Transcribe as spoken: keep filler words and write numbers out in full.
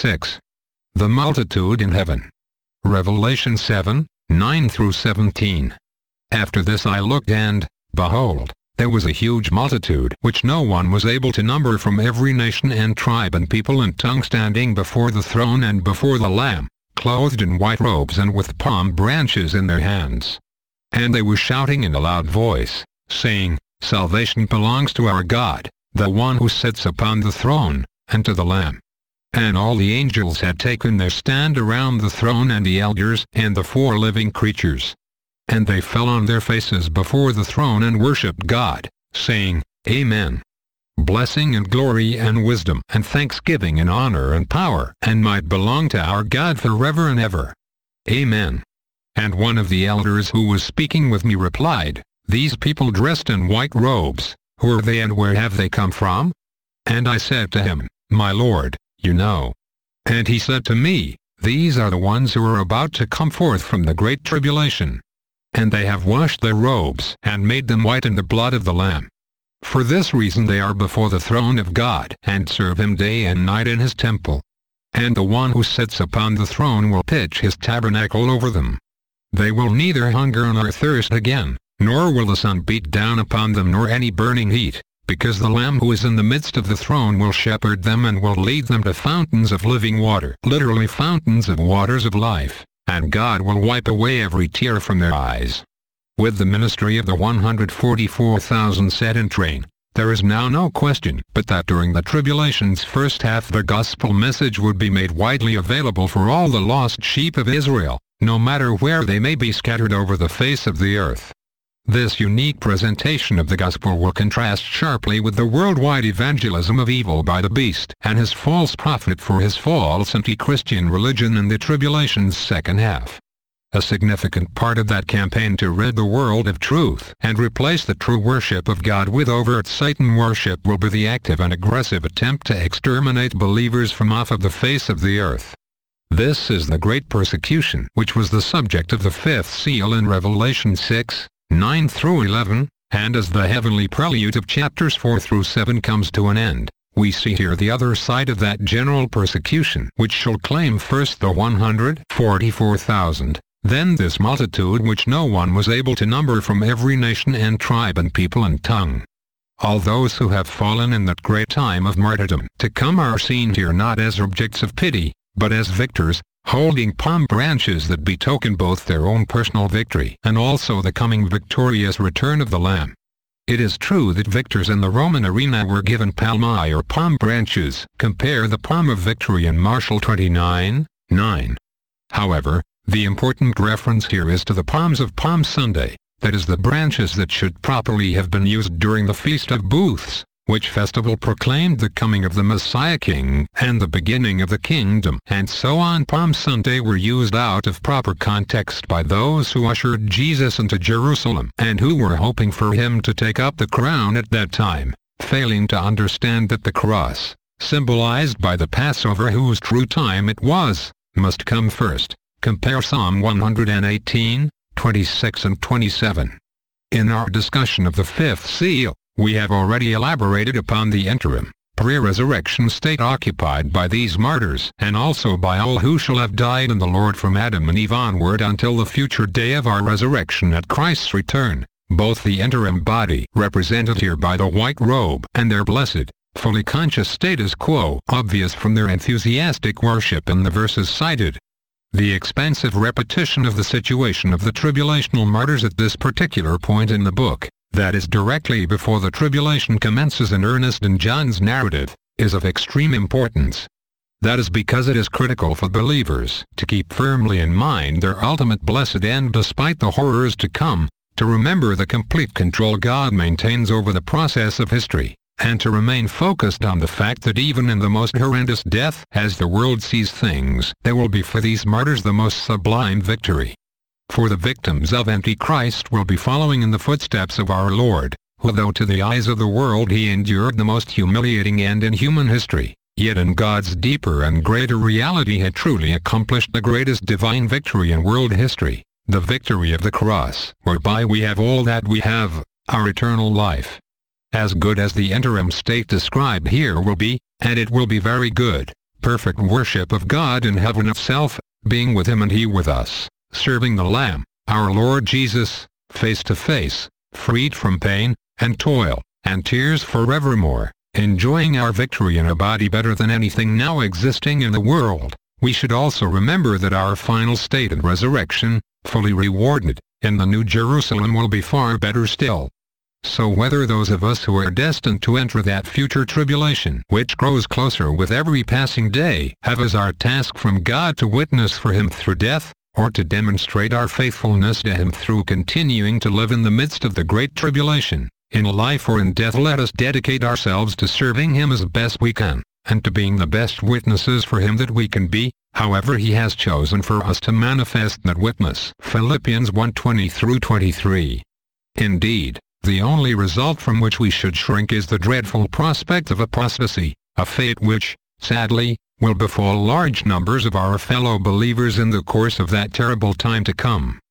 six. The multitude in heaven. Revelation seven, nine through seventeen. After this I looked and, behold, there was a huge multitude which no one was able to number from every nation and tribe and people and tongue standing before the throne and before the Lamb, clothed in white robes and with palm branches in their hands. And they were shouting in a loud voice, saying, Salvation belongs to our God, the one who sits upon the throne, and to the Lamb. And all the angels had taken their stand around the throne and the elders and the four living creatures. And they fell on their faces before the throne and worshipped God, saying, Amen. Blessing and glory and wisdom and thanksgiving and honor and power and might belong to our God forever and ever. Amen. And one of the elders who was speaking with me replied, These people dressed in white robes, who are they and where have they come from? And I said to him, My Lord, you know. And he said to me, These are the ones who are about to come forth from the great tribulation. And they have washed their robes and made them white in the blood of the Lamb. For this reason they are before the throne of God and serve him day and night in his temple. And the one who sits upon the throne will pitch his tabernacle over them. They will neither hunger nor thirst again, nor will the sun beat down upon them nor any burning heat, because the Lamb who is in the midst of the throne will shepherd them and will lead them to fountains of living water, literally fountains of waters of life. And God will wipe away every tear from their eyes. With the ministry of the one hundred forty-four thousand set in train, there is now no question but that during the tribulation's first half the gospel message would be made widely available for all the lost sheep of Israel, no matter where they may be scattered over the face of the earth. This unique presentation of the gospel will contrast sharply with the worldwide evangelism of evil by the beast and his false prophet for his false anti-Christian religion in the tribulation's second half. A significant part of that campaign to rid the world of truth and replace the true worship of God with overt Satan worship will be the active and aggressive attempt to exterminate believers from off of the face of the earth. This is the great persecution which was the subject of the fifth seal in Revelation six, nine through eleven, and as the heavenly prelude of chapters four through seven comes to an end, we see here the other side of that general persecution which shall claim first the one hundred forty-four thousand, then this multitude which no one was able to number from every nation and tribe and people and tongue. All those who have fallen in that great time of martyrdom to come are seen here not as objects of pity, but as victors, holding palm branches that betoken both their own personal victory and also the coming victorious return of the Lamb. It is true that victors in the Roman arena were given palmae or palm branches, compare the palm of victory in Martial twenty-nine, nine. However, the important reference here is to the palms of Palm Sunday, that is the branches that should properly have been used during the Feast of Booths, which festival proclaimed the coming of the Messiah King and the beginning of the kingdom, and so on. Palm Sunday were used out of proper context by those who ushered Jesus into Jerusalem and who were hoping for him to take up the crown at that time, failing to understand that the cross, symbolized by the Passover whose true time it was, must come first. Compare Psalm one hundred eighteen, twenty-six and twenty-seven. In our discussion of the fifth seal, we have already elaborated upon the interim, pre-resurrection state occupied by these martyrs and also by all who shall have died in the Lord from Adam and Eve onward until the future day of our resurrection at Christ's return, both the interim body represented here by the white robe and their blessed, fully conscious status quo obvious from their enthusiastic worship in the verses cited. The expansive repetition of the situation of the tribulational martyrs at this particular point in the book, that is directly before the tribulation commences in earnest in John's narrative, is of extreme importance. That is because it is critical for believers to keep firmly in mind their ultimate blessed end despite the horrors to come, to remember the complete control God maintains over the process of history, and to remain focused on the fact that even in the most horrendous death as the world sees things, there will be for these martyrs the most sublime victory. For the victims of Antichrist will be following in the footsteps of our Lord, who though to the eyes of the world he endured the most humiliating end in human history, yet in God's deeper and greater reality had truly accomplished the greatest divine victory in world history, the victory of the cross, whereby we have all that we have, our eternal life. As good as the interim state described here will be, and it will be very good, perfect worship of God in heaven itself, being with him and he with us, serving the Lamb, our Lord Jesus, face to face, freed from pain, and toil, and tears forevermore, enjoying our victory in a body better than anything now existing in the world. We should also remember that our final state and resurrection, fully rewarded, in the New Jerusalem will be far better still. So whether those of us who are destined to enter that future tribulation which grows closer with every passing day have as our task from God to witness for him through death, or to demonstrate our faithfulness to him through continuing to live in the midst of the great tribulation, in life or in death, let us dedicate ourselves to serving him as best we can, and to being the best witnesses for him that we can be, however he has chosen for us to manifest that witness. Philippians one twenty through twenty-three. Indeed, the only result from which we should shrink is the dreadful prospect of apostasy, a fate which, sadly, will befall large numbers of our fellow believers in the course of that terrible time to come.